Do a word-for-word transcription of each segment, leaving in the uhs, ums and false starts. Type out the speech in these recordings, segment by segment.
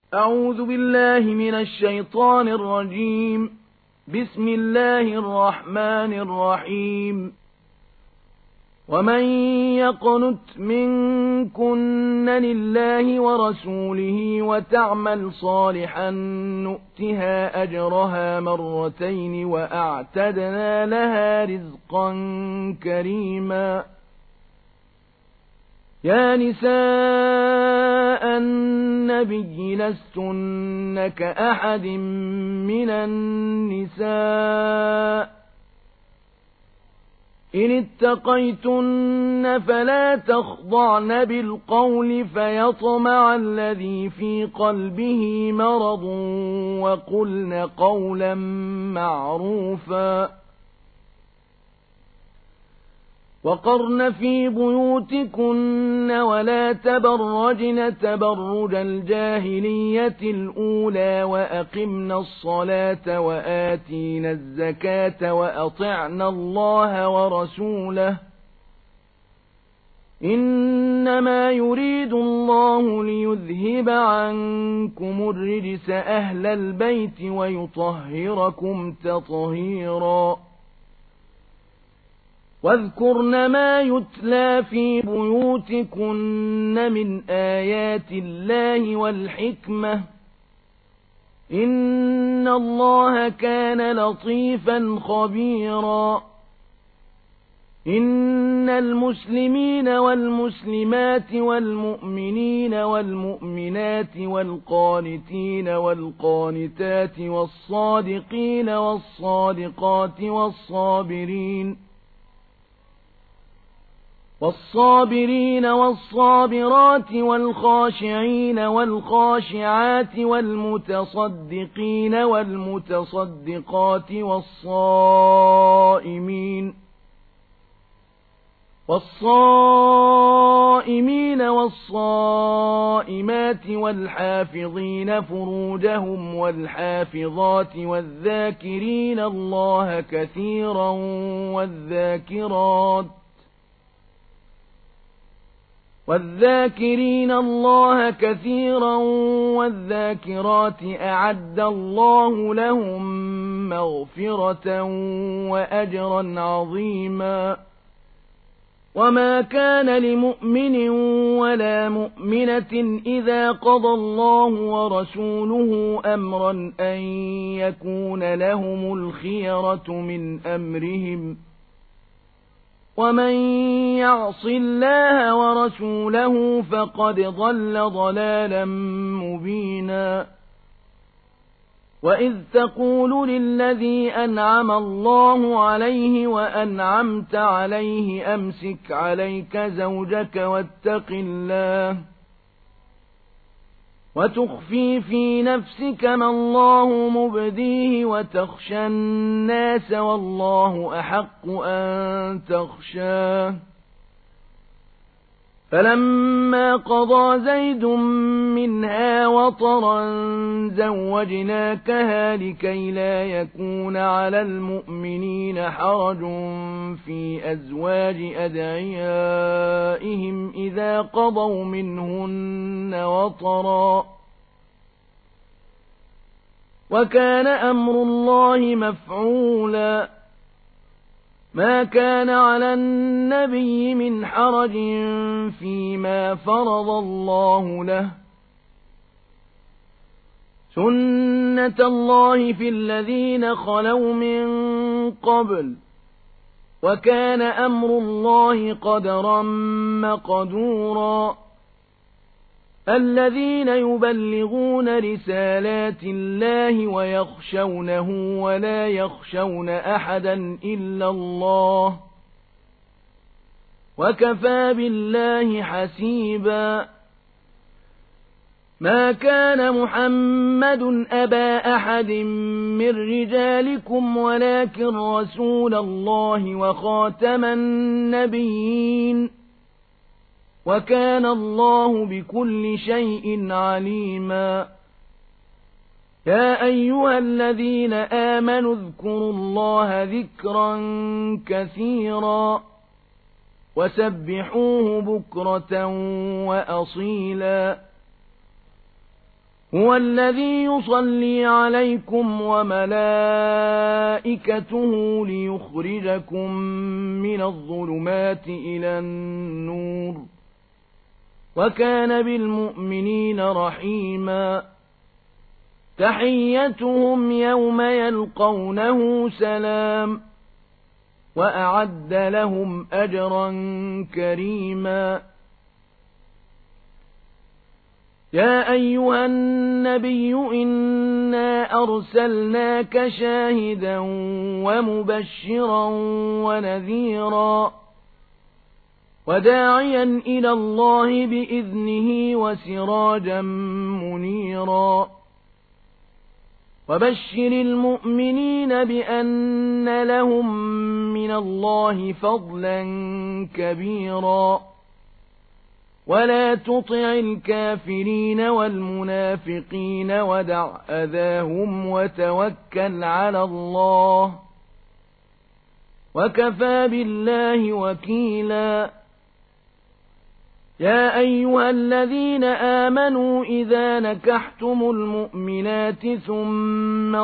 أعوذ بالله من الشيطان الرجيم. بسم الله الرحمن الرحيم. ومن يقنت منكن لله ورسوله وتعمل صالحا نؤتها أجرها مرتين وأعتدنا لها رزقا كريما. يا نساء النبي لستن كأحد من النساء إن اتقيتن فلا تخضعن بالقول فيطمع الذي في قلبه مرض وقلن قولا معروفا. وقرن في بيوتكن ولا تبرجن تبرج الجاهلية الأولى وأقمن الصلاة وآتين الزكاة وأطعن الله ورسوله إنما يريد الله ليذهب عنكم الرجس أهل البيت ويطهركم تطهيرا. واذكرن ما يتلى في بيوتكن من آيات الله والحكمة إن الله كان لطيفا خبيرا. إن المسلمين والمسلمات والمؤمنين والمؤمنات والقانتين والقانتات والصادقين والصادقات والصابرين والصابرين والصابرات والخاشعين والخاشعات والمتصدقين والمتصدقات والصائمين والصائمين والصائمات والحافظين فروجهم والحافظات والذاكرين الله كثيرا والذاكرات والذاكرين الله كثيرا والذاكرات أعد الله لهم مغفرة وأجرا عظيما. وما كان لمؤمن ولا مؤمنة إذا قضى الله ورسوله أمرا أن يكون لهم الخيرة من أمرهم ومن يعص الله ورسوله فقد ضل ضلالا مبينا. وإذ تقول للذي أنعم الله عليه وأنعمت عليه أمسك عليك زوجك واتق الله وتخفي في نفسك ما الله مبديه وتخشى الناس والله أحق أن تخشاه. فلما قضى زيد منها وطرا زوجناكها لكي لا يكون على المؤمنين حرج في أزواج أدعيائهم إذا قضوا منهن وطرا وكان أمر الله مفعولا. ما كان على النبي من حرج فيما فرض الله له سنة الله في الذين خلوا من قبل وكان أمر الله قدرا مقدورا. الذين يبلغون رسالات الله ويخشونه ولا يخشون أحدا إلا الله وكفى بالله حسيبا. ما كان محمد أبا أحد من رجالكم ولكن رسول الله وخاتم النبيين وكان الله بكل شيء عليما. يا أيها الذين آمنوا اذكروا الله ذكرا كثيرا وسبحوه بكرة وأصيلا. هو الذي يصلي عليكم وملائكته ليخرجكم من الظلمات إلى النور وكان بالمؤمنين رحيما تحيتهم يوم يلقونه سلام وأعد لهم أجرا كريما يا أيها النبي إنا أرسلناك شاهدا ومبشرا ونذيرا وداعيا إلى الله بإذنه وسراجا منيرا وبشر المؤمنين بأن لهم من الله فضلا كبيرا ولا تطع الكافرين والمنافقين ودع أذاهم وتوكل على الله وكفى بالله وكيلا يا أيها الذين آمنوا إذا نكحتم المؤمنات ثم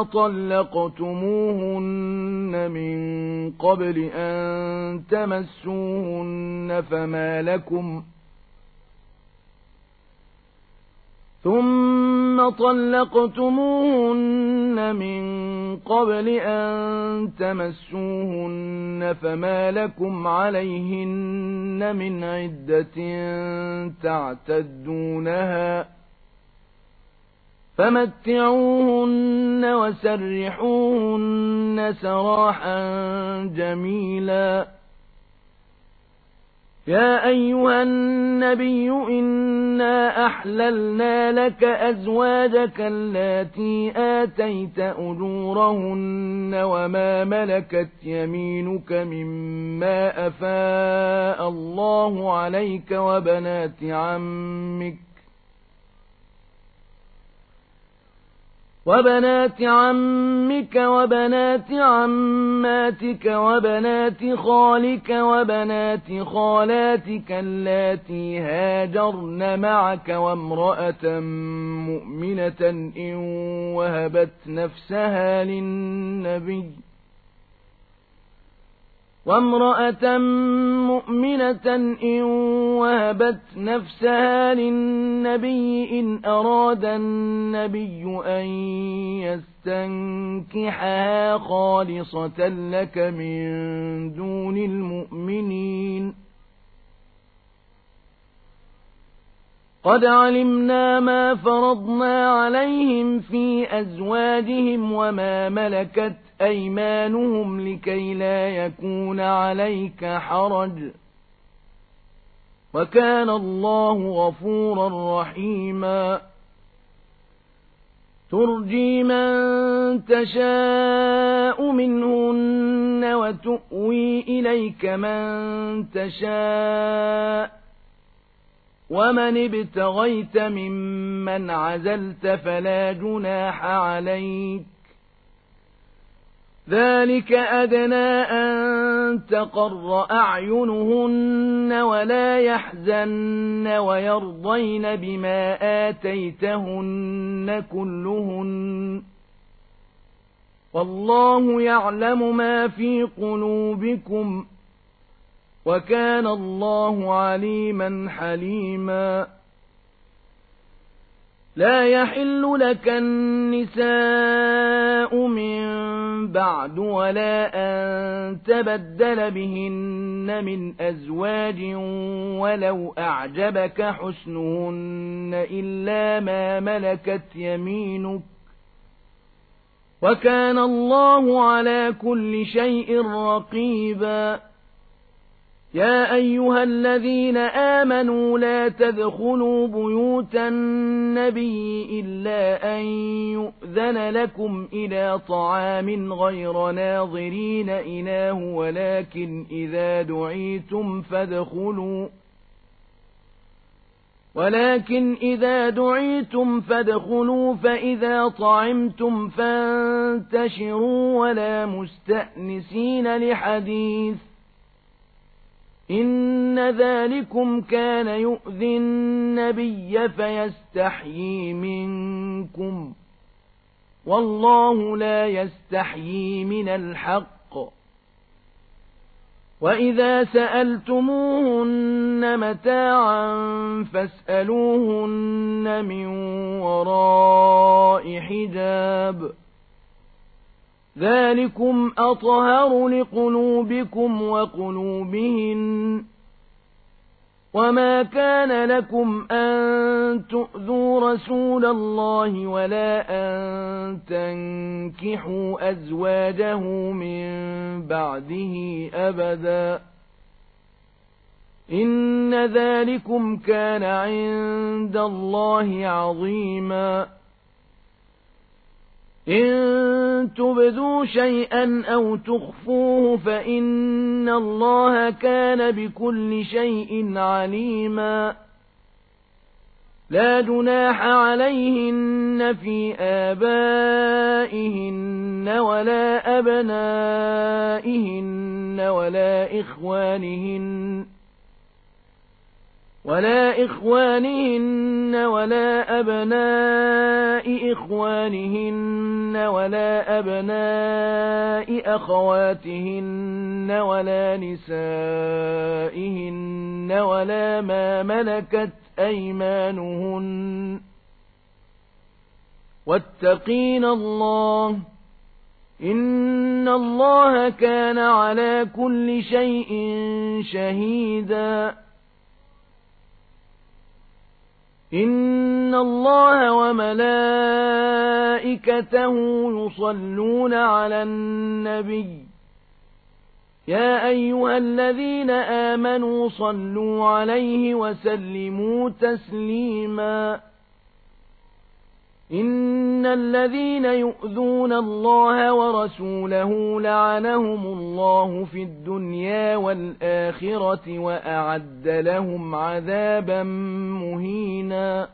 طلقتموهن من قبل أن تمسوهن فما لكم ثم طلقتموهن من قبل أن تمسوهن فما لكم عليهن من عدة تعتدونها فمتعوهن وسرحوهن سراحا جميلا يا أيها النبي إنا أحللنا لك أزواجك اللاتي آتيت أجورهن وما ملكت يمينك مما أفاء الله عليك وبنات عمك وبنات عمك وبنات عماتك وبنات خالك وبنات خالاتك اللاتي هاجرن معك وامرأة مؤمنة إن وهبت نفسها للنبي وامرأة مؤمنة إن وهبت نفسها للنبي إن أراد النبي أن يستنكحها خالصة لك من دون المؤمنين قد علمنا ما فرضنا عليهم في أزواجهم وما ملكت أيمانهم لكي لا يكون عليك حرج وكان الله غفورا رحيما ترجي من تشاء منهن وتؤوي إليك من تشاء ومن ابتغيت ممن عزلت فلا جناح عليك ذلك أدنى أن تقر أعينهن ولا يحزن ويرضين بما آتيتهن كلهن والله يعلم ما في قلوبكم وكان الله عليما حليما لا يحل لك النساء من بعد ولا أن تبدل بهن من أزواج ولو أعجبك حسنهن إلا ما ملكت يمينك وكان الله على كل شيء رقيبا يا أيها الذين آمنوا لا تدخلوا بيوت النبي إلا أن يؤذن لكم إلى طعام غير ناظرين إناه ولكن إذا دعيتم فادخلوا ولكن إذا دعيتم فادخلوا فإذا طعمتم فانتشروا ولا مستأنسين لحديث إن ذلكم كان يؤذي النبي فيستحيي منكم والله لا يستحيي من الحق وإذا سألتموهن متاعا فاسألوهن من وراء حجاب ذلكم أطهر لقلوبكم وقلوبهن وما كان لكم أن تؤذوا رسول الله ولا أن تنكحوا أزواجه من بعده أبدا إن ذلكم كان عند الله عظيما إن تبدوا شيئا أو تخفوه فإن الله كان بكل شيء عليما لا جناح عليهن في آبائهن ولا أبنائهن ولا إخوانهن ولا إخوانهن ولا أبناء إخوانهن ولا أبناء أخواتهن ولا نسائهن ولا ما ملكت أيمانهن واتقين الله إن الله كان على كل شيء شهيدا إن الله وملائكته يصلون على النبي يا أيها الذين آمنوا صلوا عليه وسلموا تسليما إن الذين يؤذون الله ورسوله لعنهم الله في الدنيا والآخرة وأعد لهم عذابا مهينا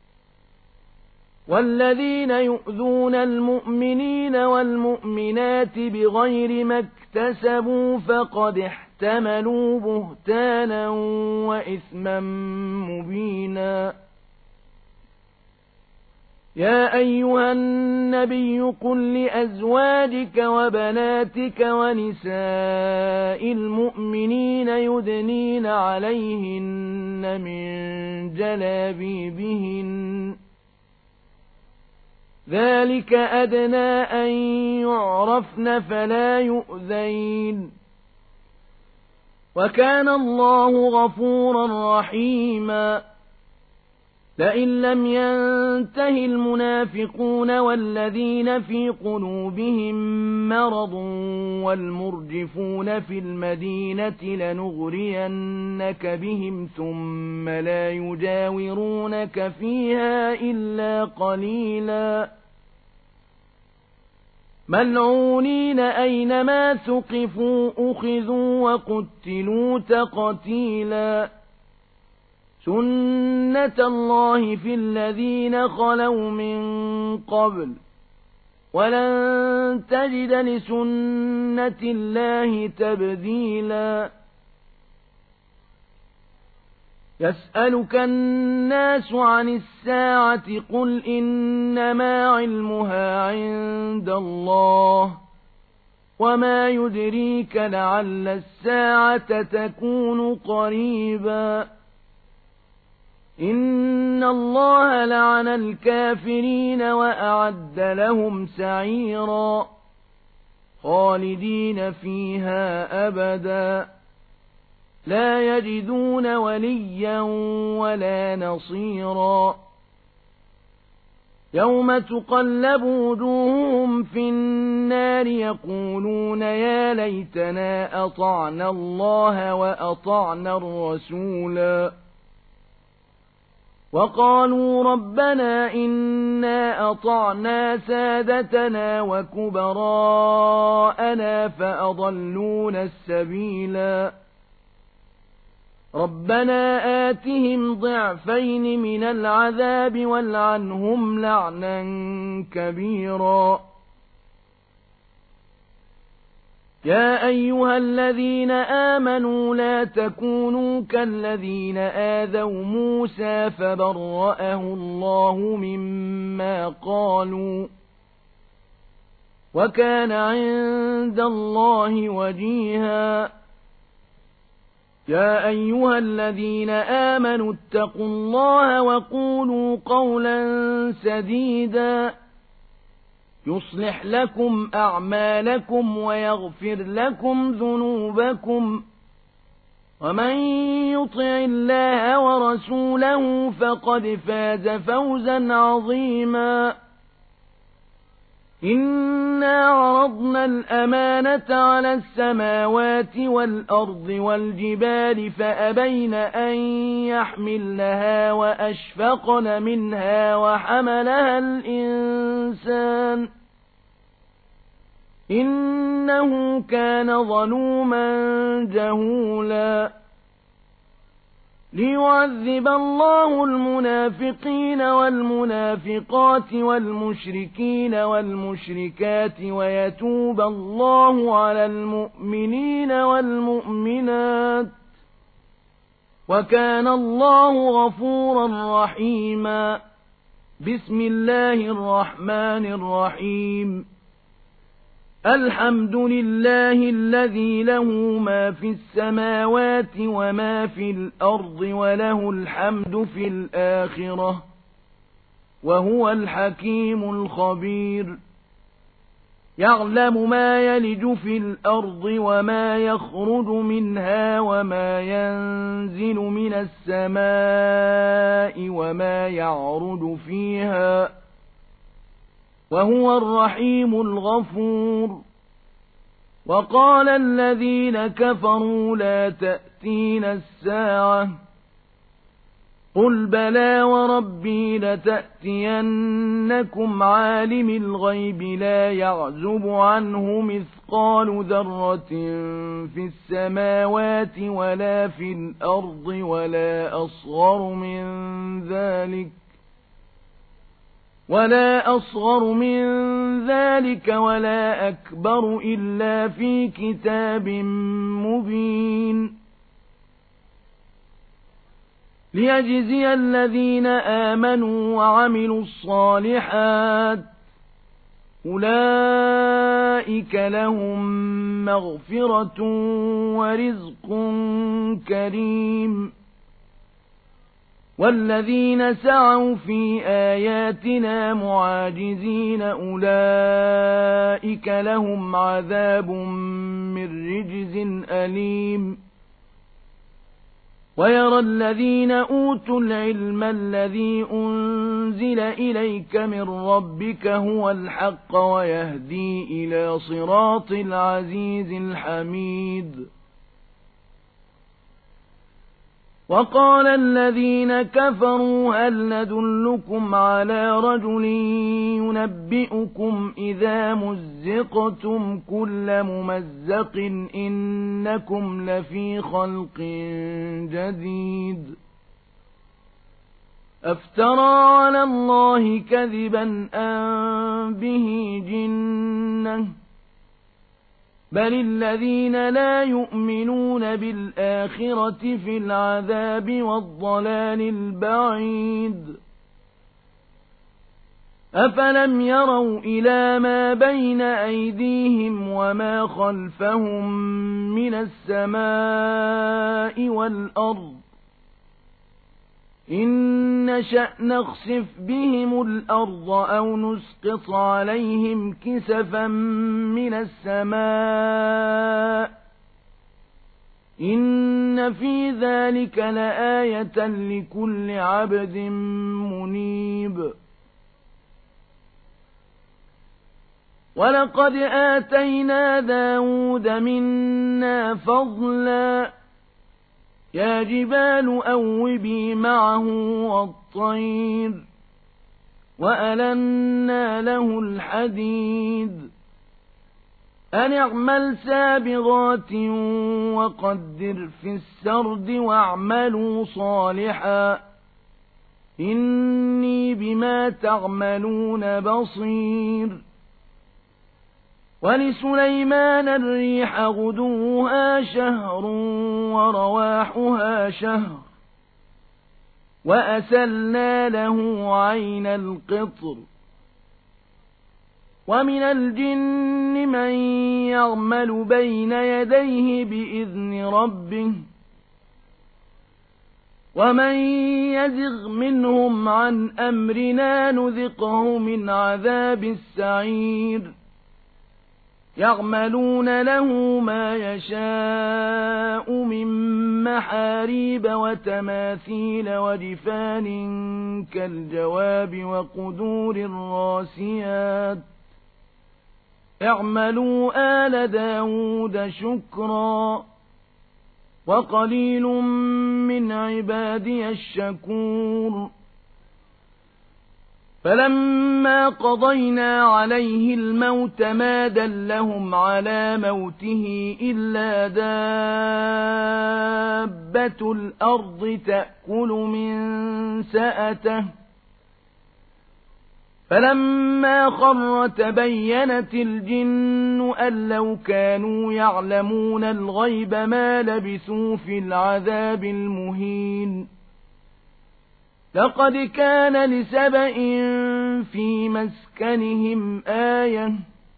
والذين يؤذون المؤمنين والمؤمنات بغير ما اكتسبوا فقد احتملوا بهتانا وإثما مبينا يا أيها النبي قل لأزواجك وبناتك ونساء المؤمنين يدنين عليهن من جلابيبهن ذلك أدنى أن يعرفن فلا يؤذين وكان الله غفورا رحيما لئن لم ينته المنافقون والذين في قلوبهم مرض والمرجفون في المدينة لنغرينك بهم ثم لا يجاورونك فيها إلا قليلا ملعونين أينما ثقفوا أخذوا وقتلوا تقتيلا سنة الله في الذين خلوا من قبل ولن تجد لسنة الله تبديلا يسألك الناس عن الساعة قل إنما علمها عند الله وما يدريك لعل الساعة تكون قريبا إن الله لعن الكافرين وأعد لهم سعيرا خالدين فيها أبدا لا يجدون وليا ولا نصيرا يوم تقلب وجوههم في النار يقولون يا ليتنا أطعنا الله وأطعنا الرسولا وقالوا ربنا إنا أطعنا سادتنا وكبراءنا فأضلونا السبيلا ربنا آتهم ضعفين من العذاب والعنهم لعنا كبيرا يا أيها الذين آمنوا لا تكونوا كالذين آذوا موسى فبرأه الله مما قالوا وكان عند الله وجيها يا أيها الذين آمنوا اتقوا الله وقولوا قولا سديدا يصلح لكم أعمالكم ويغفر لكم ذنوبكم ومن يطع الله ورسوله فقد فاز فوزا عظيما إنا عرضنا الأمانة على السماوات والأرض والجبال فأبين أن يحملنها وأشفقن منها وحملها الإنسان إنه كان ظلوما جهولا ليعذب الله المنافقين والمنافقات والمشركين والمشركات ويتوب الله على المؤمنين والمؤمنات وكان الله غفورا رحيما بسم الله الرحمن الرحيم الحمد لله الذي له ما في السماوات وما في الأرض وله الحمد في الآخرة وهو الحكيم الخبير يعلم ما يلج في الأرض وما يخرج منها وما ينزل من السماء وما يعرج فيها وهو الرحيم الغفور وقال الذين كفروا لا تأتينا الساعة قل بلى وربي لتأتينكم عالم الغيب لا يعزب عنه مثقال ذرة في السماوات ولا في الأرض ولا أصغر من ذلك ولا أصغر من ذلك ولا أكبر إلا في كتاب مبين ليجزي الذين آمنوا وعملوا الصالحات أولئك لهم مغفرة ورزق كريم والذين سعوا في آياتنا معاجزين أولئك لهم عذاب من رجز أليم ويرى الذين أوتوا العلم الذي أنزل إليك من ربك هو الحق ويهدي إلى صراط العزيز الحميد وقال الذين كفروا هل ندلكم على رجل ينبئكم إذا مزقتم كل ممزق إنكم لفي خلق جديد أفترى على الله كذبا أم به جنة بل الذين لا يؤمنون بالآخرة في العذاب والضلال البعيد أفلم يروا إلى ما بين أيديهم وما خلفهم من السماء والأرض إن نشأ نخسف بهم الأرض أو نسقط عليهم كسفا من السماء إن في ذلك لآية لكل عبد منيب ولقد آتينا داود منا فضلا يا جبال أوبي معه والطير وألنا له الحديد أن اعمل سابغات وقدر في السرد واعملوا صالحا إني بما تعملون بصير وَلِسُلَيْمَانَ الرِّيحَ غُدُوُّهَا شَهْرٌ وَرَوَاحُهَا شَهْرٌ وَأَسَلْنَا لَهُ عَيْنَ الْقِطْرِ وَمِنَ الْجِنِّ مَن يَعْمَلُ بَيْنَ يَدَيْهِ بِإِذْنِ رَبِّهِ وَمَن يَزِغْ مِنْهُمْ عَنْ أَمْرِنَا نُذِقْهُ مِنْ عَذَابِ السَّعِيرِ يَعْمَلُونَ لَهُ مَا يَشَاءُ مِن مَّحَارِيبَ وَتَمَاثِيلَ وَجِفَانٍ كَالْجَوَابِ وَقُدُورٍ رَّاسِيَاتٍ اعْمَلُوا آلَ دَاوُودَ شُكْرًا وَقَلِيلٌ مِّنْ عِبَادِيَ الشَّكُورُ فَلَمَّا قَضَيْنَا عَلَيْهِ الْمَوْتَ مَا دَلَّهُمْ عَلَى مَوْتِهِ إِلَّا دَابَّةُ الْأَرْضِ تَأْكُلُ مِن سَأَتَهُ فَلَمَّا خَرَّ تَبَيَّنَتِ الْجِنُّ أَن لَّوْ كَانُوا يَعْلَمُونَ الْغَيْبَ مَا لَبِثُوا فِي الْعَذَابِ الْمُهِينِ لَقَدْ كَانَ لِسَبَإٍ فِي مَسْكَنِهِمْ آيَةٌ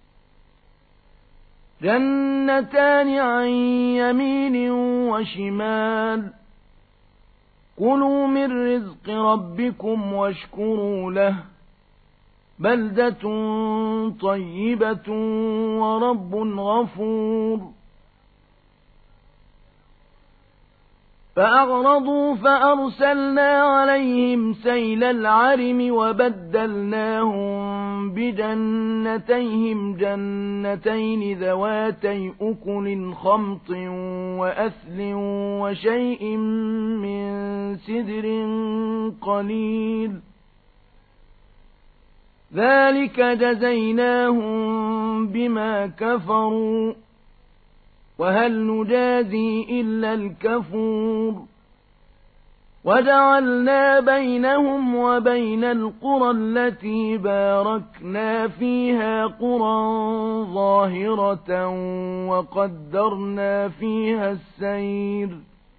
جَنَّتَانِ عَن يَمِينٍ وَشِمَالٍ كُلُوا مِن رِّزْقِ رَبِّكُمْ وَاشْكُرُوا لَهُ بَلْدَةٌ طَيِّبَةٌ وَرَبٌّ غَفُورٌ فَأَعْرَضُوا فَأَرْسَلْنَا عَلَيْهِمْ سَيْلَ الْعَرِمِ وَبَدَّلْنَاهُم بِجَنَّتَيْهِمْ جَنَّتَيْنِ ذَوَاتَيْ أُكُلٍ خَمْطٍ وَأَثْلٍ وَشَيْءٍ مِّن سِدْرٍ قَلِيلٍ ذَلِكَ جَزَيْنَاهُم بِمَا كَفَرُوا وَهَلْ نُجَازِي إِلَّا الْكَفُورَ وَجَعَلْنَا بَيْنَهُمْ وَبَيْنَ الْقُرَى الَّتِي بَارَكْنَا فِيهَا قُرًى ظَاهِرَةً وَقَدَّرْنَا فِيهَا السَّيْرَ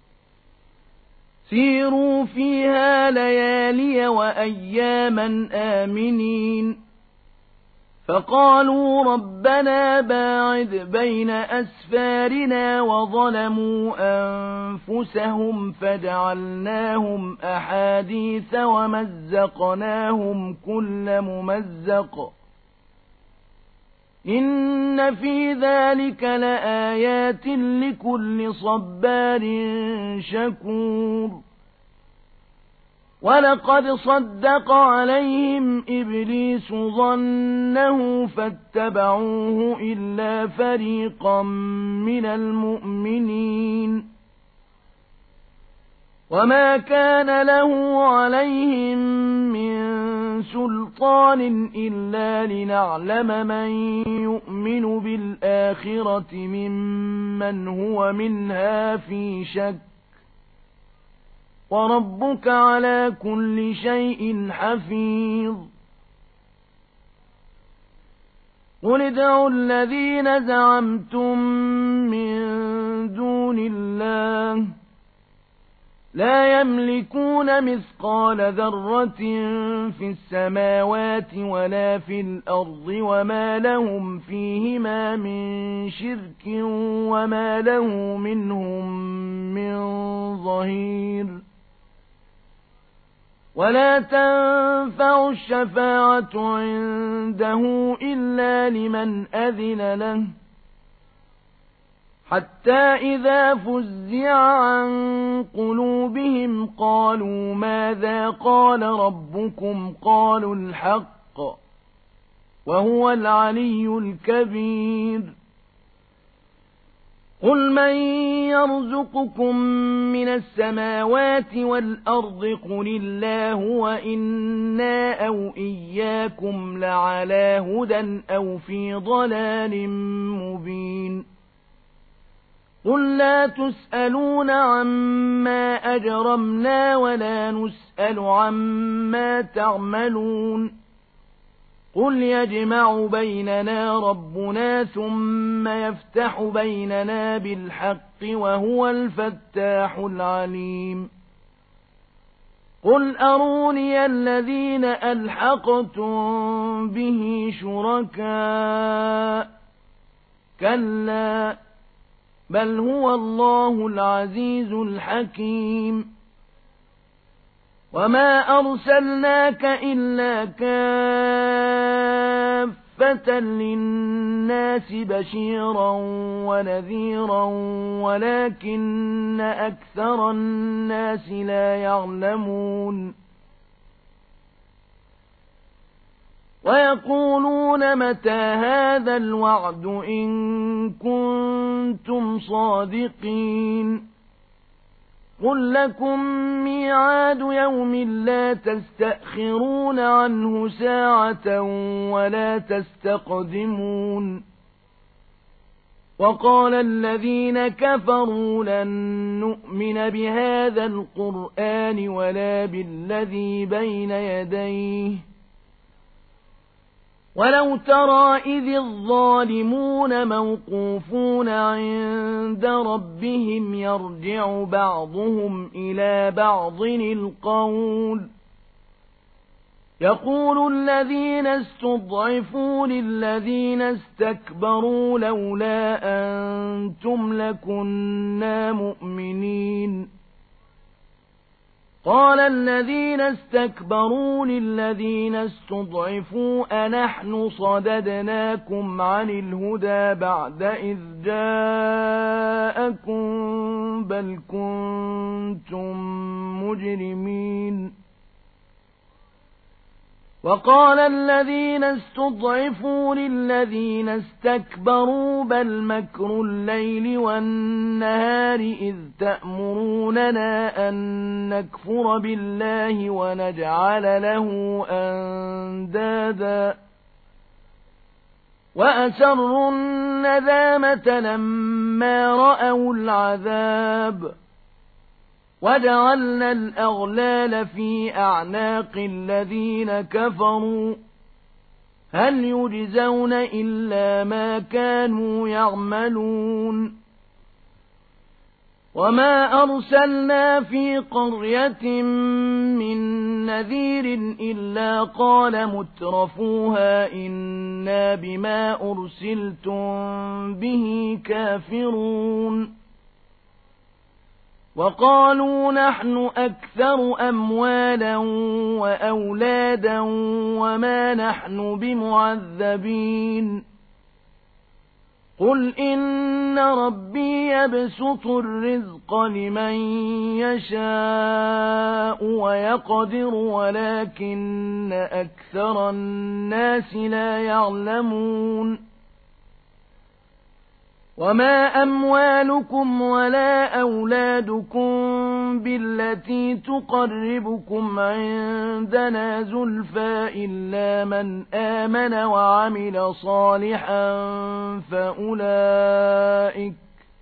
سِيرُوا فِيهَا لَيَالِيَ وَأَيَّامًا آمِنِينَ فَقَالُوا رَبَّنَا بَاعِدْ بَيْنَ أَسْفَارِنَا وَظَلَمُوا أَنفُسَهُمْ فَجَعَلْنَاهُمْ أَحَادِيثَ وَمَزَّقْنَاهُمْ كُلَّ مُمَزَّقٍ إِنَّ فِي ذَلِكَ لَآيَاتٍ لِكُلِّ صَبَّارٍ شَكُورٍ وَلَقَدْ صَدَّقَ عَلَيْهِمْ إِبْلِيسُ ظَنَّهُ فَاتَّبَعُوهُ إِلَّا فَرِيقًا مِّنَ الْمُؤْمِنِينَ وَمَا كَانَ لَهُ عَلَيْهِم مِّن سُلْطَانٍ إِلَّا لِنَعْلَمَ مَن يُؤْمِنُ بِالْآخِرَةِ مِمَّنْ هُوَ مِنْهَا فِي شَكٍّ وَرَبُّكَ عَلَى كُلِّ شَيْءٍ حَفِيظٌ قُلِ ادْعُوا الَّذِينَ زَعَمْتُم مِّن دُونِ اللَّهِ لَا يَمْلِكُونَ مِثْقَالَ ذَرَّةٍ فِي السَّمَاوَاتِ وَلَا فِي الْأَرْضِ وَمَا لَهُمْ فِيهِمَا مِن شِرْكٍ وَمَا لَهُ مِنْهُم مِّن ظَهِيرٍ وَلَا تَنفَعُ الشَّفَاعَةُ عِندَهُ إِلَّا لِمَنْ أَذِنَ لَهُ حَتَّى إِذَا فُزِّعَ عَن قُلُوبِهِمْ قَالُوا مَاذَا قَالَ رَبُّكُمْ قَالُوا الْحَقَّ وَهُوَ الْعَلِيُّ الْكَبِيرُ قُلْ مَن يَرْزُقُكُم مِّنَ السَّمَاوَاتِ وَالْأَرْضِ قُلِ اللَّهُ وَإِنَّا أَوْ إِيَّاكُمْ لَعَلَىٰ هُدًى أَوْ فِي ضَلَالٍ مُّبِينٍ قُل لَّا تُسْأَلُونَ عَمَّا أَجْرَمْنَا وَلَا نُسْأَلُ عَمَّا تَعْمَلُونَ قل يجمع بيننا ربنا ثم يفتح بيننا بالحق وهو الفتاح العليم قل أروني الذين ألحقتم به شركاء كلا بل هو الله العزيز الحكيم وما أرسلناك إلا كافة للناس بشيرا ونذيرا ولكن أكثر الناس لا يعلمون ويقولون متى هذا الوعد إن كنتم صادقين قل لكم ميعاد يوم لا تستأخرون عنه ساعة ولا تستقدمون وقال الذين كفروا لن نؤمن بهذا القرآن ولا بالذي بين يديه ولو ترى إذ الظالمون موقوفون عند ربهم يرجع بعضهم إلى بعض القول يقول الذين استضعفوا للذين استكبروا لولا أنتم لكنا مؤمنين قال الذين استكبروا للذين استضعفوا أنحن صددناكم عن الهدى بعد إذ جاءكم بل كنتم مجرمين وقال الذين استضعفوا للذين استكبروا بل مكر الليل والنهار إذ تأمروننا أن نكفر بالله ونجعل له أندادا وأسروا الندامة لما رأوا العذاب وجعلنا الأغلال في أعناق الذين كفروا هل يجزون إلا ما كانوا يعملون وما أرسلنا في قرية من نذير إلا قال مترفوها إنا بما أرسلتم به كافرون وقالوا نحن أكثر أموالا وأولادا وما نحن بمعذبين قل إن ربي يبسط الرزق لمن يشاء ويقدر ولكن أكثر الناس لا يعلمون وما أموالكم ولا أولادكم بالتي تقربكم عندنا زلفى إلا من آمن وعمل صالحا فأولئك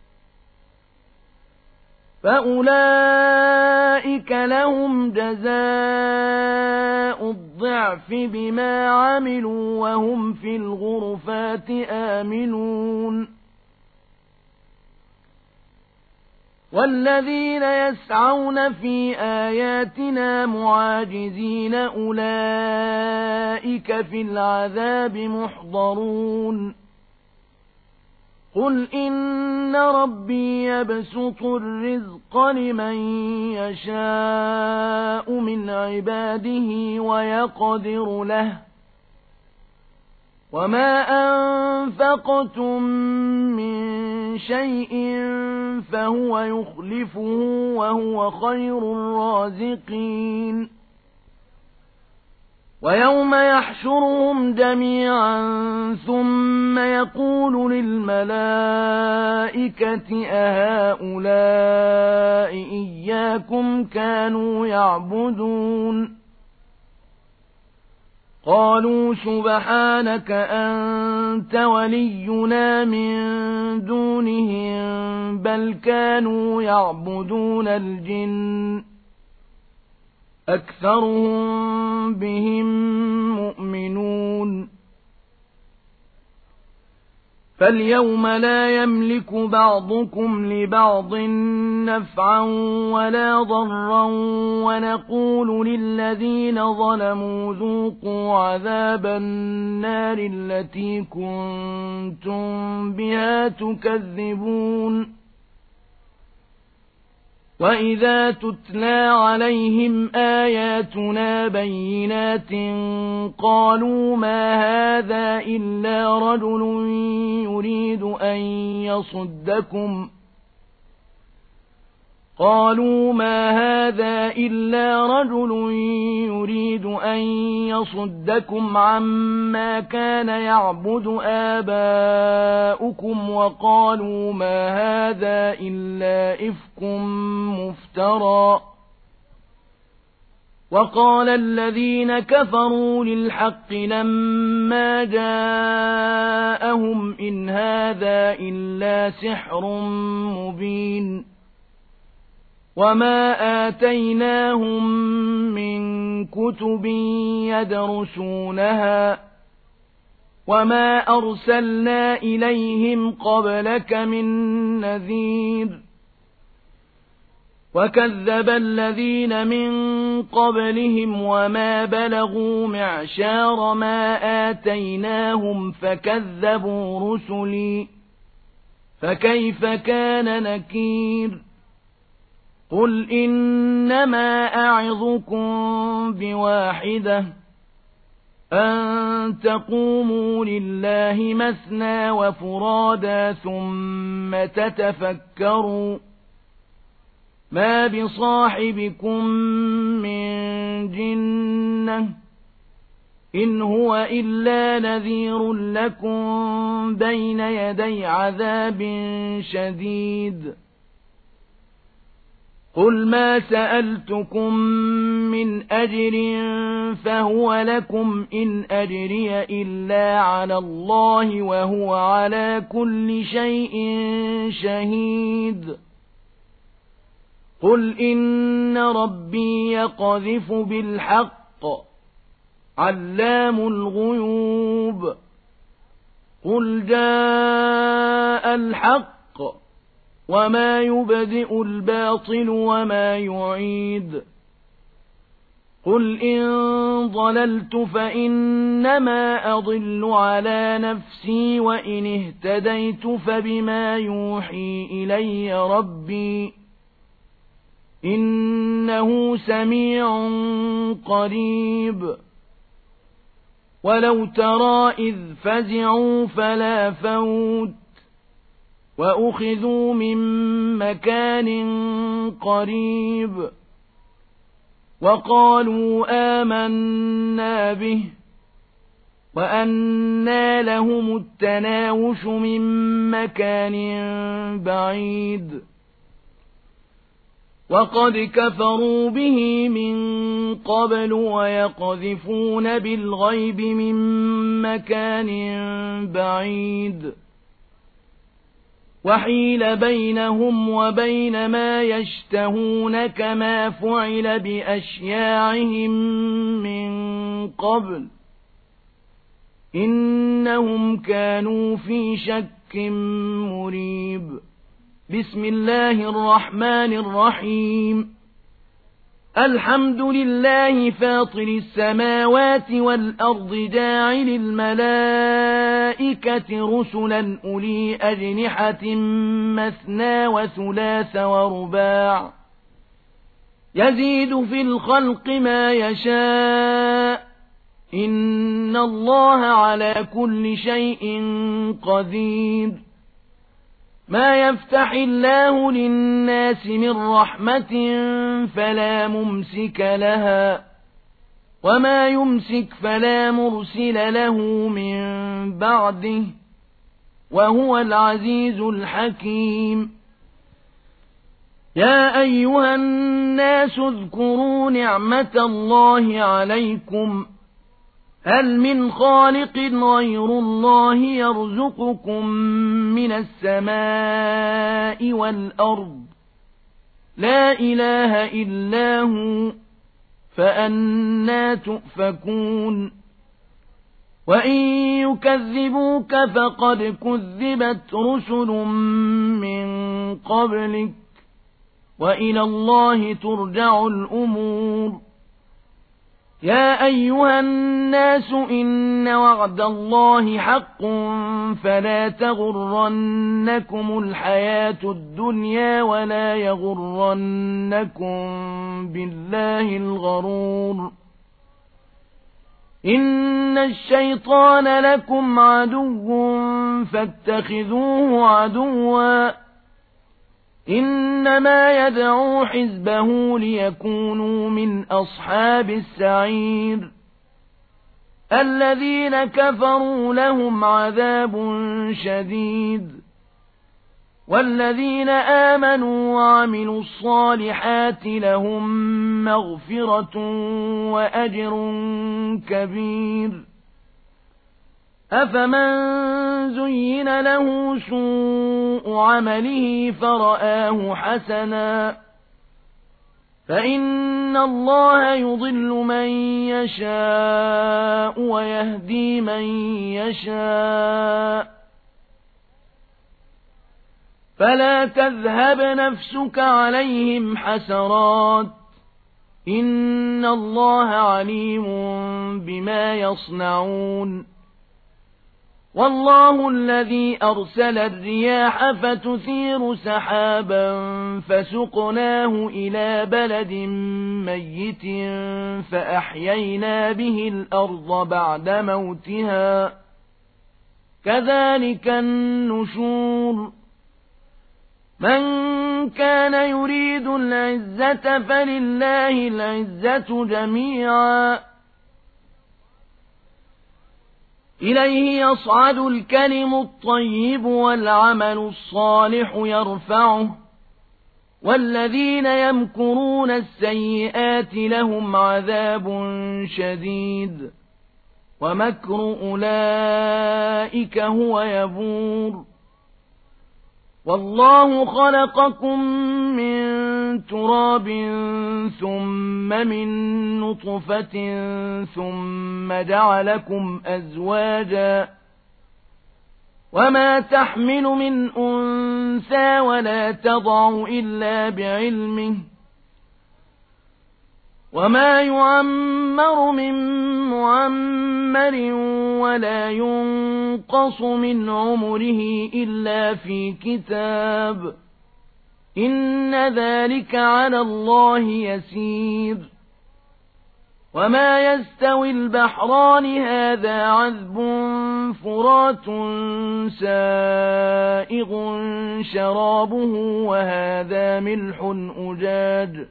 فأولئك لهم جزاء الضعف بما عملوا وهم في الغرفات آمنون والذين يسعون في آياتنا معاجزين أولئك في العذاب محضرون قل إن ربي يبسط الرزق لمن يشاء من عباده ويقدر له وما أنفقتم من شيء فهو يخلفه وهو خير الرازقين ويوم يحشرهم جميعا ثم يقول للملائكة أهؤلاء إياكم كانوا يعبدون قالوا سبحانك أنت ولينا من دونهم بل كانوا يعبدون الجن أكثرهم بهم مؤمنون فاليوم لا يملك بعضكم لبعض نفعا ولا ضرا ونقول للذين ظلموا ذوقوا عذاب النار التي كنتم بها تكذبون وإذا تتلى عليهم آياتنا بينات قالوا ما هذا إلا رجل يريد أن يصدكم قالوا ما هذا إلا رجل يريد أن يصدكم عما كان يعبد آباؤكم وقالوا ما هذا إلا إفك مفترى وقال الذين كفروا للحق لما جاءهم إن هذا إلا سحر مبين وما آتيناهم من كتب يدرسونها وما أرسلنا إليهم قبلك من نذير وكذب الذين من قبلهم وما بلغوا معشار ما آتيناهم فكذبوا رسلي فكيف كان نكير قل إنما أعظكم بواحدة أن تقوموا لله مثنى وفرادا ثم تتفكروا ما بصاحبكم من جنة إن هو إلا نذير لكم بين يدي عذاب شديد قل ما سألتكم من أجر فهو لكم إن أجري إلا على الله وهو على كل شيء شهيد قل إن ربي يقذف بالحق علام الغيوب قل جاء الحق وما يبدئ الباطل وما يعيد قل إن ضللت فإنما أضل على نفسي وإن اهتديت فبما يوحي إلي ربي إنه سميع قريب ولو ترى إذ فزعوا فلا فوت وأخذوا من مكان قريب وقالوا آمنا به وأنى لهم التناوش من مكان بعيد وقد كفروا به من قبل ويقذفون بالغيب من مكان بعيد وحيل بينهم وبين ما يشتهون كما فعل بأشياعهم من قبل إنهم كانوا في شك مريب بسم الله الرحمن الرحيم الحمد لله فاطر السماوات والأرض جاعل الملائكة رسلا أولي أجنحة مثنى وثلاث ورباع يزيد في الخلق ما يشاء إن الله على كل شيء قدير ما يفتح الله للناس من رحمة فلا ممسك لها وما يمسك فلا مرسل له من بعده وهو العزيز الحكيم يا أيها الناس اذكروا نعمة الله عليكم هل من خالق غير الله يرزقكم من السماء والأرض لا إله إلا هو فأنى تؤفكون وإن يكذبوك فقد كذبت رسل من قبلك وإلى الله ترجع الأمور يا أيها الناس إن وعد الله حق فلا تغرنكم الحياة الدنيا ولا يغرنكم بالله الغرور إن الشيطان لكم عدو فاتخذوه عدوا إنما يدعو حزبه ليكونوا من أصحاب السعير الذين كفروا لهم عذاب شديد والذين آمنوا وعملوا الصالحات لهم مغفرة وأجر كبير أفمن زين له سوء عمله فرآه حسنا فإن الله يضل من يشاء ويهدي من يشاء فلا تذهب نفسك عليهم حسرات إن الله عليم بما يصنعون والله الذي أرسل الرياح فتثير سحابا فسقناه إلى بلد ميت فأحيينا به الأرض بعد موتها كذلك النشور من كان يريد العزة فلله العزة جميعا إليه يصعد الكلم الطيب والعمل الصالح يرفعه والذين يمكرون السيئات لهم عذاب شديد ومكر أولئك هو يبور والله خلقكم من تراب ثم من نطفة ثم جعلكم أزواجا وما تحمل من أنثى ولا تضع إلا بعلمه وما يعمر من معمر ولا ينقص من عمره إلا في كتاب إن ذلك على الله يسير وما يستوي البحران هذا عذب فرات سائغ شرابه وهذا ملح أجاج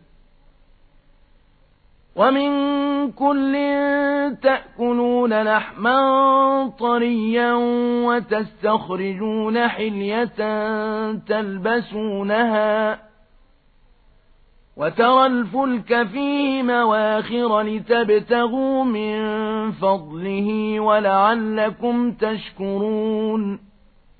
ومن كل تأكلون لحما طريا وتستخرجون حلية تلبسونها وترى الفلك فيه مواخر لتبتغوا من فضله ولعلكم تشكرون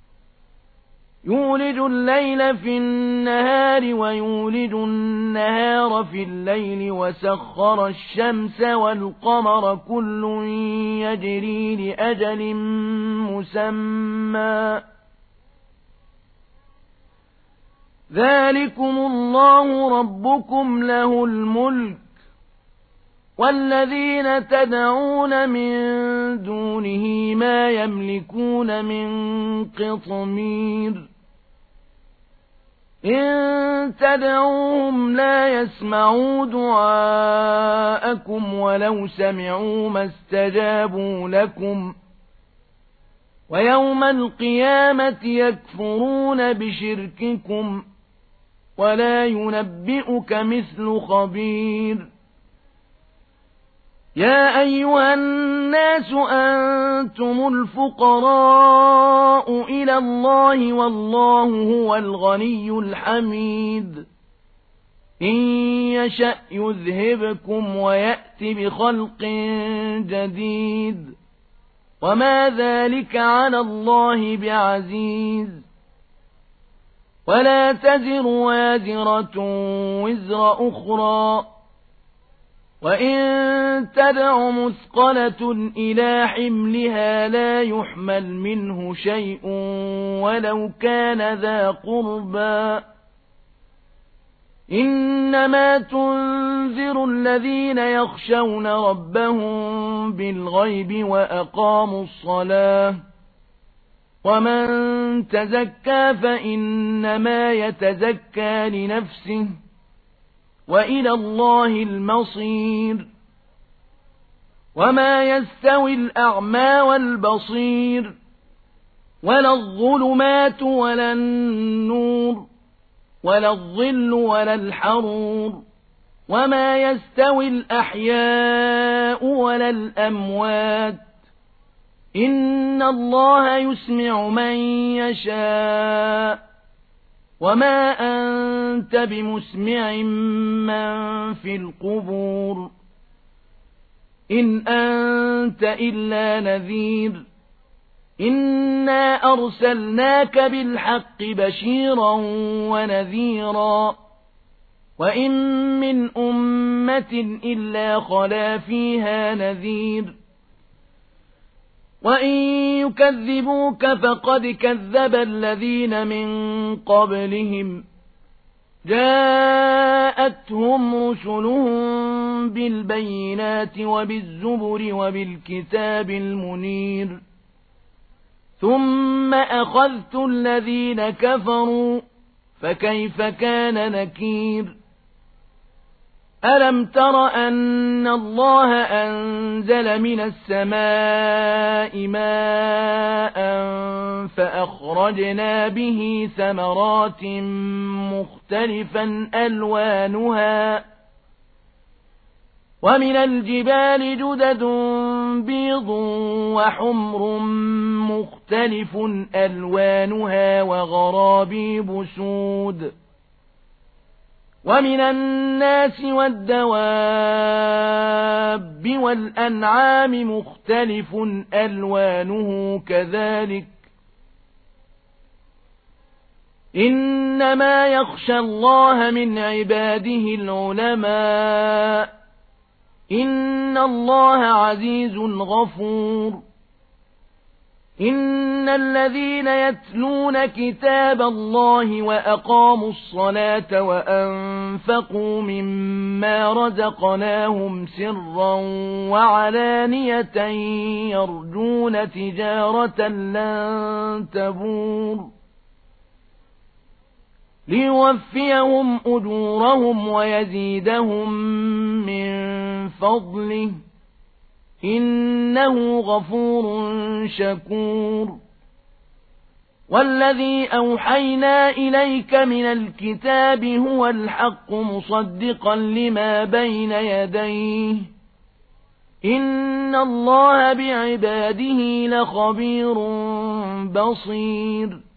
يولج الليل في النهار ويولج النهار في الليل وسخر الشمس والقمر كل يجري لأجل مسمى ذلكم الله ربكم له الملك والذين تدعون من دونه ما يملكون من قطمير إن تدعوهم لا يسمعوا دعاءكم ولو سمعوا ما استجابوا لكم ويوم القيامة يكفرون بشرككم ولا ينبئك مثل خبير يا أيها الناس أنتم الفقراء إلى الله والله هو الغني الحميد إن يشأ يذهبكم ويأت بخلق جديد وما ذلك على الله بعزيز ولا تزر وازرة وزر أخرى وَإِن تَدْعُ مُثْقَلَةٌ إِلَى حِمْلِهَا لَا يُحْمَلْ مِنْهُ شَيْءٌ وَلَوْ كَانَ ذَا قُرْبَى إِنَّمَا تُنذِرُ الَّذِينَ يَخْشَوْنَ رَبَّهُم بِالْغَيْبِ وَأَقَامُوا الصَّلَاةَ وَمَن تَزَكَّىٰ فَإِنَّمَا يَتَزَكَّىٰ لِنَفْسِهِ وَإِلَى اللَّهِ الْمَصِيرُ وَمَا يَسْتَوِي الْأَعْمَى وَالْبَصِيرُ وَلَا الظُّلُمَاتُ وَلَا النُّورُ وَلَا الظِّلُّ وَلَا الْحَرُورُ وَمَا يَسْتَوِي الْأَحْيَاءُ وَلَا الْأَمْوَاتُ إِنَّ اللَّهَ يُسْمِعُ مَن يَشَاءُ وَمَا أَنتَ بِمُسْمِعٍ مَّن فِي الْقُبُورِ إِنْ أَنتَ إِلَّا نَذِيرٌ إِنَّا أَرْسَلْنَاكَ بِالْحَقِّ بَشِيرًا وَنَذِيرًا وَإِن مِّنْ أُمَّةٍ إِلَّا خَلَا فِيهَا نَذِيرٌ وَإِن يُكَذِّبُوكَ فَقَدْ كَذَّبَ الَّذِينَ مِن قَبْلِهِمْ جَاءَتْهُمْ رُسُلُهُم بِالْبَيِّنَاتِ وَبِالزُّبُرِ وَبِالْكِتَابِ الْمُنِيرِ ثُمَّ أَخَذْتُ الَّذِينَ كَفَرُوا فَكَيْفَ كَانَ نَكِيرِ أَلَمْ تَرَ أَنَّ اللَّهَ أَنزَلَ مِنَ السَّمَاءِ مَاءً فَأَخْرَجْنَا بِهِ ثَمَرَاتٍ مُخْتَلِفًا أَلْوَانُهَا وَمِنَ الْجِبَالِ جُدَدٌ بِيضٌ وَحُمْرٌ مُخْتَلِفٌ أَلْوَانُهَا وَغَرَابِيبُ سُودٌ وَمِنَ النَّاسِ وَالدَّوَابِّ وَالْأَنْعَامِ مُخْتَلِفٌ أَلْوَانُهُ كَذَلِكَ إِنَّمَا يَخْشَى اللَّهَ مِنْ عِبَادِهِ الْعُلَمَاءُ إِنَّ اللَّهَ عَزِيزٌ غَفُورٌ إِنَّ الَّذِينَ يَتْلُونَ كِتَابَ اللَّهِ وَأَقَامُوا الصَّلَاةَ وَأَنفَقُوا مِمَّا رَزَقْنَاهُمْ سِرًّا وَعَلَانِيَةً يَرْجُونَ تِجَارَةً لَّن تَبُورَ لِيُوَفِّيَهُمْ أُجُورَهُمْ وَيَزِيدَهُم مِّن فَضْلِهِ إِنَّهُ غَفُورٌ شَكُورٌ وَالَّذِي أَوْحَيْنَا إِلَيْكَ مِنَ الْكِتَابِ هُوَ الْحَقُّ مُصَدِّقًا لِّمَا بَيْنَ يَدَيْهِ إِنَّ اللَّهَ بِعِبَادِهِ لَخَبِيرٌ بَصِيرٌ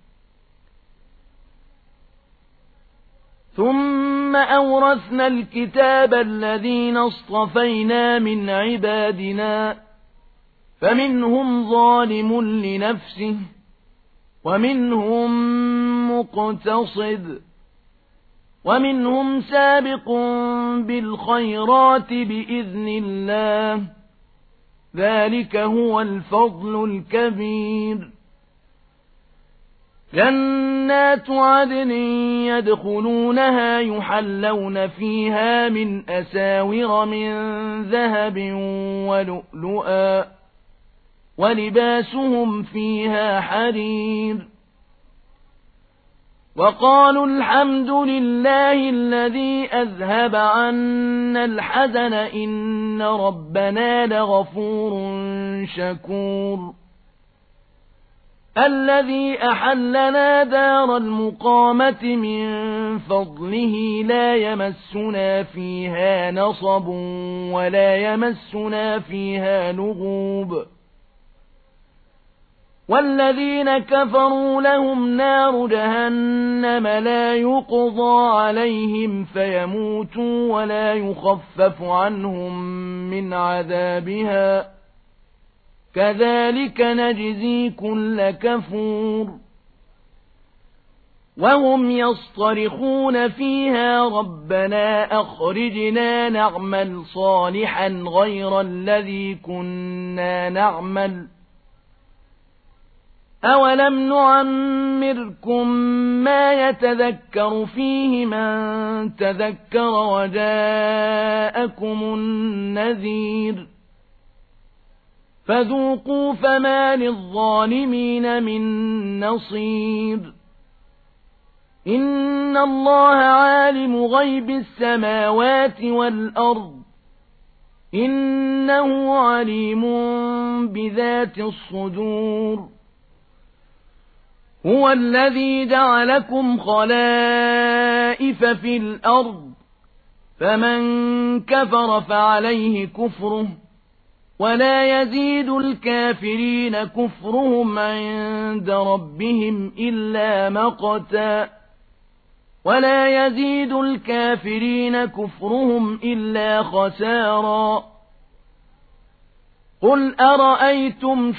ثُمَّ أَوْرَثْنَا الْكِتَابَ الَّذِينَ اصْطَفَيْنَا مِنْ عِبَادِنَا فَمِنْهُمْ ظَالِمٌ لِنَفْسِهِ وَمِنْهُمْ مُقْتَصِدٌ وَمِنْهُمْ سَابِقٌ بِالْخَيْرَاتِ بِإِذْنِ اللَّهِ ذَلِكَ هُوَ الْفَضْلُ الْكَبِيرُ جَنَّاتُ عَدْنٍ يَدْخُلُونَهَا يُحَلَّوْنَ فِيهَا مِنْ أَسَاوِرَ مِنْ ذَهَبٍ وَلُؤْلُؤًا وَلِبَاسُهُمْ فِيهَا حَرِيرٌ وَقَالُوا الْحَمْدُ لِلَّهِ الَّذِي أَذْهَبَ عَنَّا الْحَزَنَ إِنَّ رَبَّنَا لَغَفُورٌ شَكُورٌ الَّذِي أَحَلَّنَا دَارَ الْمُقَامَةِ مِنْ فَضْلِهِ لَا يَمَسُّنَا فِيهَا نَصَبٌ وَلَا يَمَسُّنَا فِيهَا لُغُوبٌ وَالَّذِينَ كَفَرُوا لَهُمْ نَارُ جَهَنَّمَ لَا يُقْضَى عَلَيْهِمْ فَيَمُوتُوا وَلَا يُخَفَّفُ عَنْهُمْ مِنْ عَذَابِهَا كَذَلِكَ نَجْزِي كُلَّ كَفُورٍ وهم يصطرخون فيها ربنا أخرجنا نعمل صالحا غير الذي كنا نعمل أولم نعمركم ما يتذكر فيه من تذكر وجاءكم النذير فذوقوا فما للظالمين من نصير إن الله عالم غيب السماوات والأرض إنه عليم بذات الصدور هو الذي جعلكم خلائف في الأرض فمن كفر فعليه كفره ولا يزيد الكافرين كفرهم عند ربهم إلا مقتا ولا يزيد الكافرين كفرهم إلا خسارا قل أرأيتم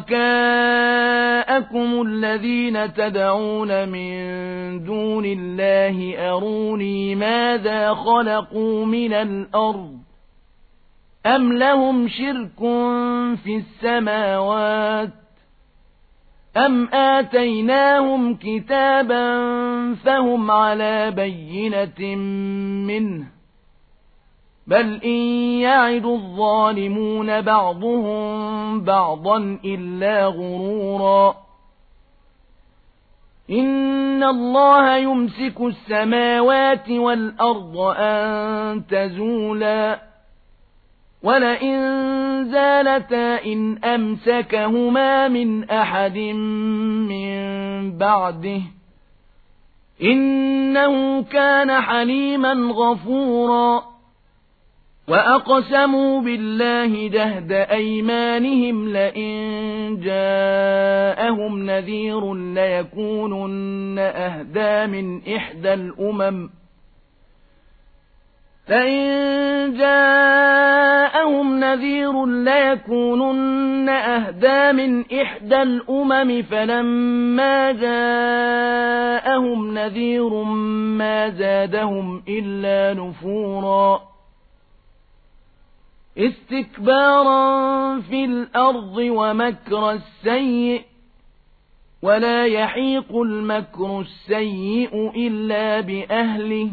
شركاءكم الذين تدعون من دون الله أروني ماذا خلقوا من الأرض أم لهم شرك في السماوات أم آتيناهم كتابا فهم على بينة منه بل إن يعد الظالمون بعضهم بعضا إلا غرورا إن الله يمسك السماوات والأرض أن تزولا ولئن زالتا إن أمسكهما من أحد من بعده إنه كان حليما غفورا وأقسموا بالله جهد أيمانهم لئن جاءهم نذير ليكونن أهدى من إحدى الأمم فإن جاءهم نذير ليكونن أهدى من إحدى الأمم فلما جاءهم نذير ما زادهم إلا نفورا استكبارا في الأرض ومكر السيء ولا يحيق المكر السيء إلا بأهله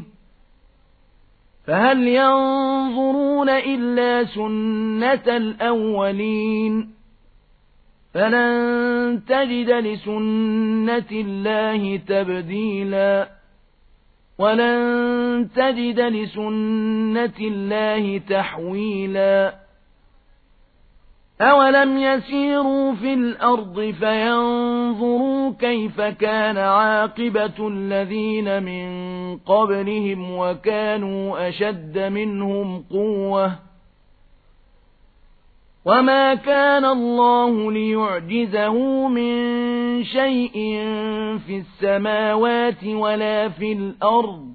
فهل ينظرون إلا سنة الأولين فلن تجد لسنة الله تبديلا ولن تجد لسنة الله تحويلا أولم يسيروا في الأرض فينظروا كيف كان عاقبة الذين من قبلهم وكانوا أشد منهم قوة وما كان الله ليعجزه من شيء في السماوات ولا في الأرض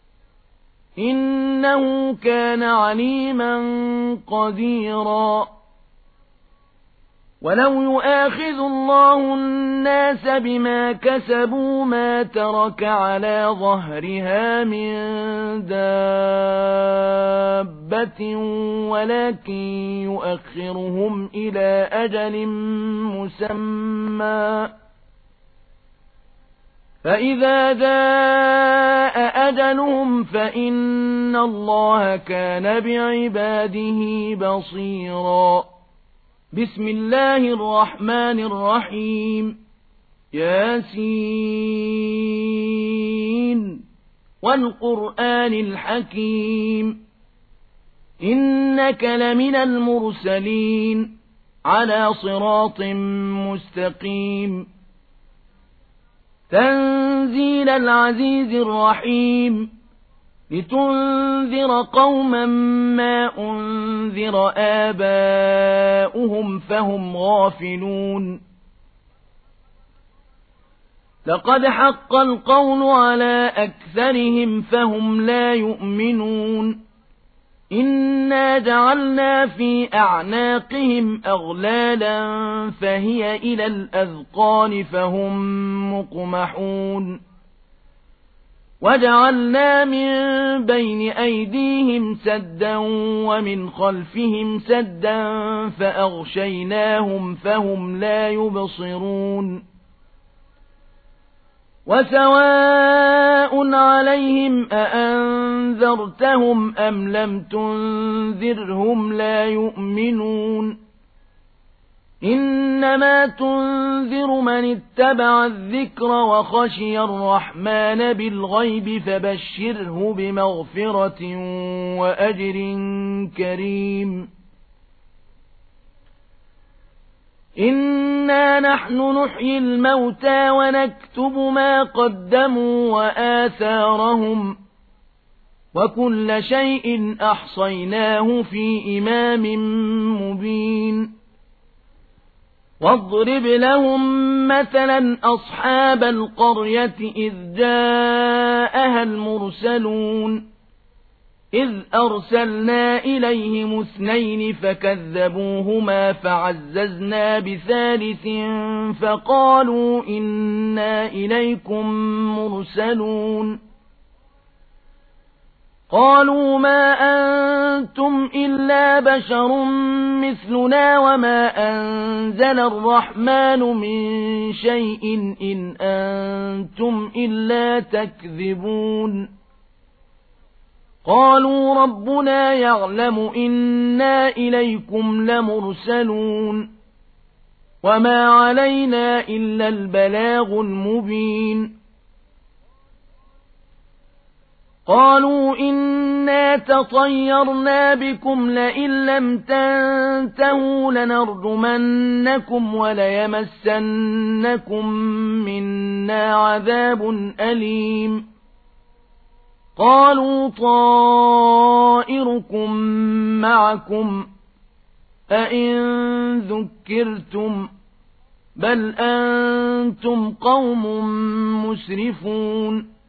إنه كان عليما قديرا ولو يؤاخذ الله الناس بما كسبوا ما ترك على ظهرها من دابة ولكن يؤخرهم إلى أجل مسمى فإذا جاء أجلهم فإن الله كان بعباده بصيرا بسم الله الرحمن الرحيم ياسين والقرآن الحكيم إنك لمن المرسلين على صراط مستقيم تنزيل العزيز الرحيم لتنذر قوما ما أنذر آباؤهم فهم غافلون لقد حق القول على أكثرهم فهم لا يؤمنون إنا جعلنا في أعناقهم أغلالا فهي إلى الأذقان فهم مقمحون وجعلنا من بين أيديهم سدا ومن خلفهم سدا فأغشيناهم فهم لا يبصرون وسواء عليهم أأنذرتهم أم لم تنذرهم لا يؤمنون إنما تنذر من اتبع الذكر وخشي الرحمن بالغيب فبشره بمغفرة وأجر كريم إنا نحن نحيي الموتى ونكتب ما قدموا وآثارهم وكل شيء أحصيناه في إمام مبين واضرب لهم مثلا أصحاب القرية إذ جاءها المرسلون إذ أرسلنا إليهم اثنين فكذبوهما فعززنا بثالث فقالوا إنا إليكم مرسلون قالوا ما أنتم إلا بشر مثلنا وما أنزل الرحمن من شيء إن أنتم إلا تكذبون قالوا ربنا يعلم إنا إليكم لمرسلون وما علينا إلا البلاغ المبين قالوا إنا تطيرنا بكم لئن لم تنتهوا لنرجمنكم وليمسنكم منا عذاب أليم قالوا طائركم معكم أئن ذكرتم بل أنتم قوم مسرفون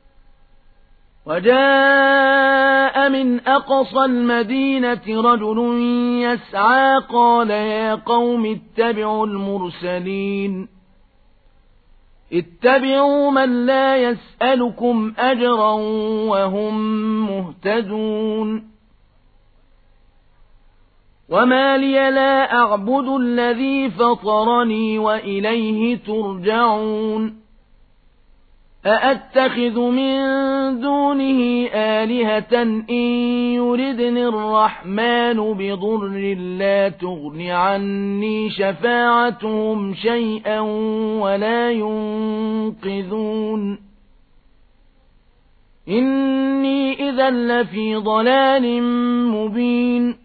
وجاء من أقصى المدينة رجل يسعى قال يا قوم اتبعوا المرسلين اتبعوا من لا يسألكم أجرا وهم مهتدون وما لي لا أعبد الذي فطرني وإليه ترجعون أأتخذ من دونه آلهة إن يردني الرحمن بضر لا تغن عني شفاعتهم شيئا ولا ينقذون إني إذا لفي ضلال مبين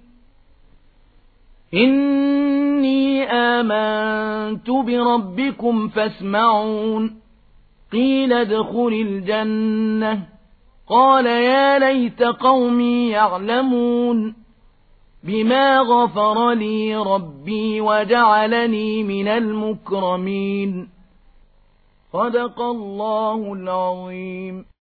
إني آمنت بربكم فاسمعون قيل ادخل الجنة قال يا ليت قومي يعلمون بما غفر لي ربي وجعلني من المكرمين صدق الله العظيم.